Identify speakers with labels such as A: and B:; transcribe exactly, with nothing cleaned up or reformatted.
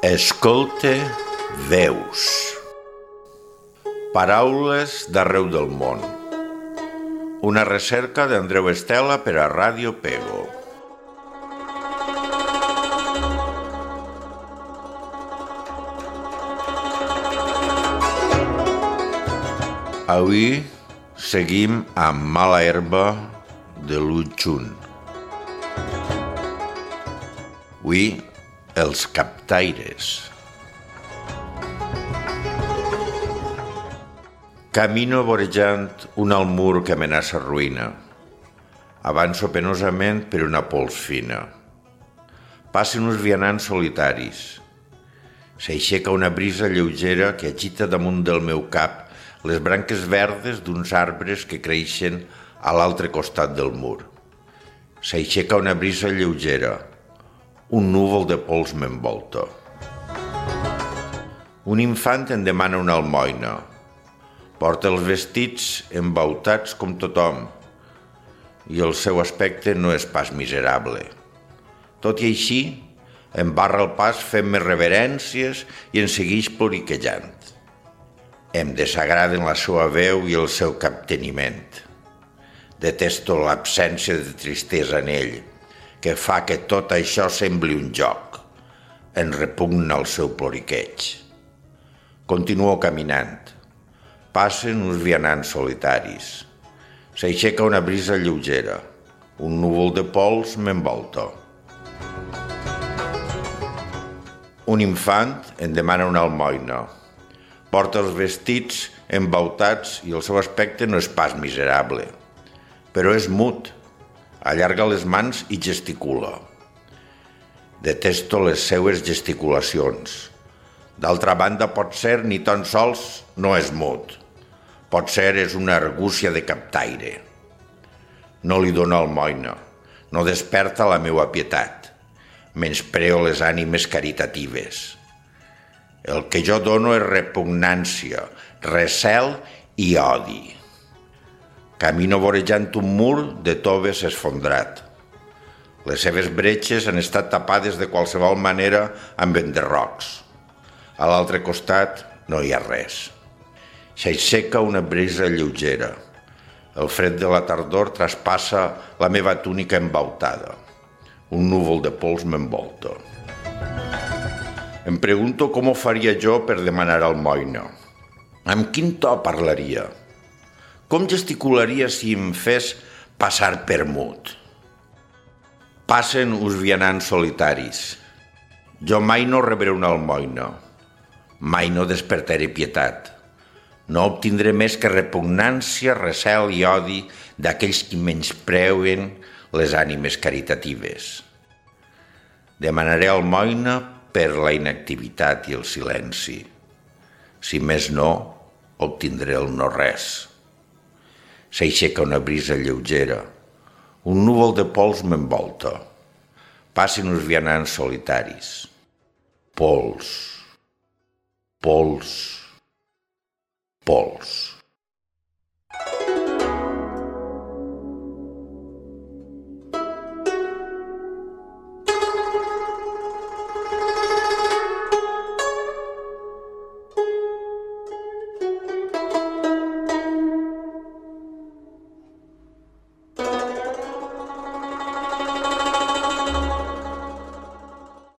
A: Escolte veus. Paraules d'arreu del món. Una recerca d'Andreu Estela per a Ràdio Pego. Avui seguim amb Mala herba de Lu Xun. Avui, els captaires. Camino vorejant un alt mur que amenaça ruïna. Avanço penosament per una pols fina. Passen uns vianants solitaris. S'aixeca una brisa lleugera que agita damunt del meu cap les branques verdes d'uns arbres que creixen a l'altre costat del mur. S'aixeca una brisa lleugera. Un núvol de pols m'envolta. Un infant em demana una almoina. Porta els vestits embautats com tothom i el seu aspecte no és pas miserable. Tot i així, em barra el pas fent-me reverències i em segueix ploriquejant. Em desagraden la seva veu i el seu capteniment. Detesto l'absència de tristesa en ell, que fa que tot això sembli un joc. Em repugna el seu ploriqueig. Continuo caminant. Passen uns vianants solitaris. S'aixeca una brisa lleugera. Un núvol de pols m'envolta. Un infant em demana una almoina. Porta els vestits embautats i el seu aspecte no és pas miserable. Però és mut. Allarga les mans i gesticula. Detesto les seues gesticulacions. D'altra banda, pot ser ni tan sols no és mut. Pot ser és una argúcia de captaire. No li dono almoina. No desperta la meua pietat. Menyspreo les ànimes caritatives. El que jo dono és repugnància, recel i odi. Camino vorejant un mur de toves esfondrat. Les seves bretxes han estat tapades de qualsevol manera amb enderrocs. A l'altre costat no hi ha res. S'aixeca una brisa lleugera. El fred de la tardor traspassa la meva túnica embautada. Un núvol de pols m'envolta. Em pregunto com ho faria jo per demanar almoina. Amb quin to parlaria? Com gesticularia si em fes passar per mut? Passen uns vianants solitaris. Jo mai no rebré una almoina. Mai no despertaré pietat. No obtindré més que repugnància, recel i odi d'aquells qui menyspreuen les ànimes caritatives. Demanaré almoina per la inactivitat i el silenci. Si més no, obtindré el no res. S'aixeca una brisa lleugera. Un núvol de pols m'envolta. Passen uns vianants solitaris. Pols. Pols. Pols.